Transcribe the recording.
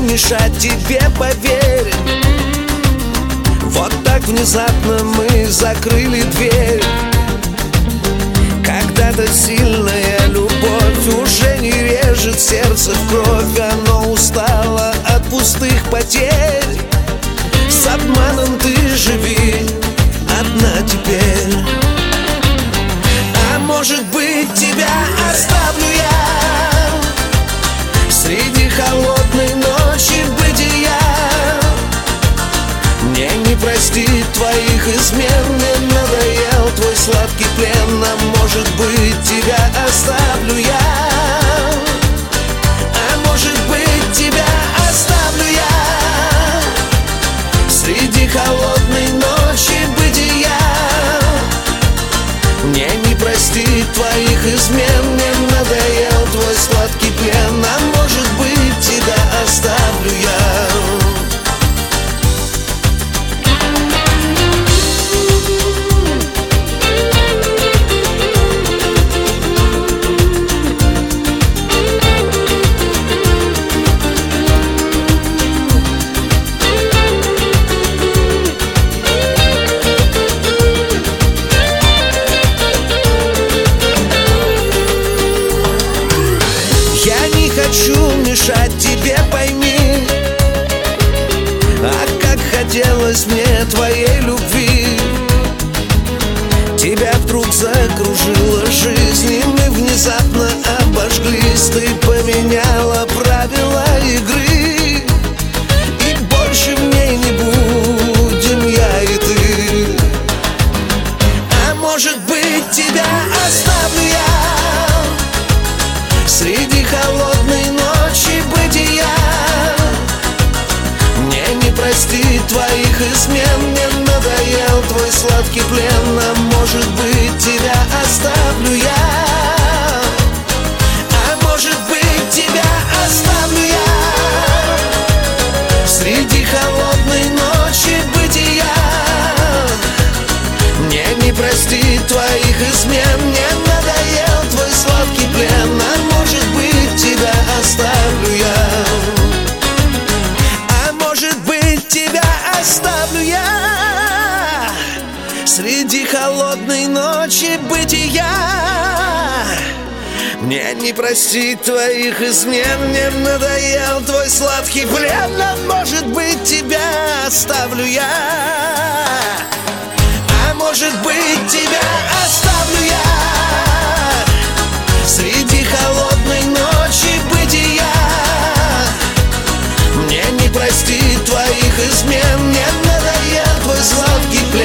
мешать тебе, поверь. Вот так внезапно мы закрыли дверь. Когда-то сильная любовь уже не режет сердце в кровь. Оно устало от пустых потерь. С обманом ты живи одна теперь. А может быть, тебя оставлю я среди холодной ночи бытия. Мне не простить твоих измен, мне надоел твой сладкий плен. А может быть, тебя оставлю я. А может быть, тебя оставлю я среди холодной ночи бытия. Мне не простить твоих измен, мне надоел твой сладкий плен. А может быть, тебя оставлю я. Я не хочу мешать тебе, пойми. А как хотелось мне твоей любви. Тебя вдруг закружила жизнь, и мы внезапно обожглись. Ты поменяла правила игры, и больше в ней не будем я и ты. А может быть, тебя оставлю я среди холодной ночи бытия. Мне не простить твоих измен, мне надоел твой сладкий плен. А может быть, тебя оставлю я. А может быть, тебя оставлю я среди холодной ночи бытия. Мне не простить твоих измен, мне надоел твой сладкий плен. А может быть, тебя оставлю я. А может быть, тебя оставлю я среди холодной ночи бытия. Мне не простить твоих измен, мне надоел твой сладкий плен. А может быть, тебя оставлю я. А может быть, тебя оставлю я среди холодной ночи бытия. Мне не простить твоих измен, мне надоел твой сладкий плен.